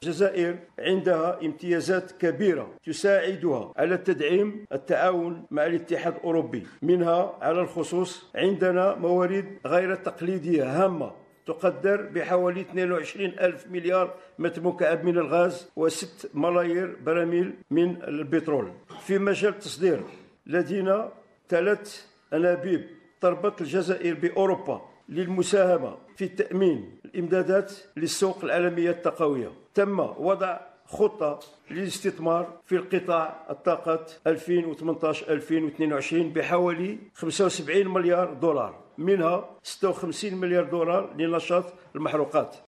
الجزائر عندها امتيازات كبيرة تساعدها على تدعيم التعاون مع الاتحاد الأوروبي. منها على الخصوص عندنا موارد غير تقليدية هامة تقدر بحوالي 22 ألف مليار متر مكعب من الغاز و6 ملايير براميل من البترول. في مجال التصدير لدينا 3 أنابيب تربط الجزائر بأوروبا للمساهمة في تأمين الإمدادات للسوق العالمية الطاقوية. تم وضع خطة للاستثمار في القطاع الطاقة 2018-2022 بحوالي 75 مليار دولار، منها 56 مليار دولار لنشاط المحروقات.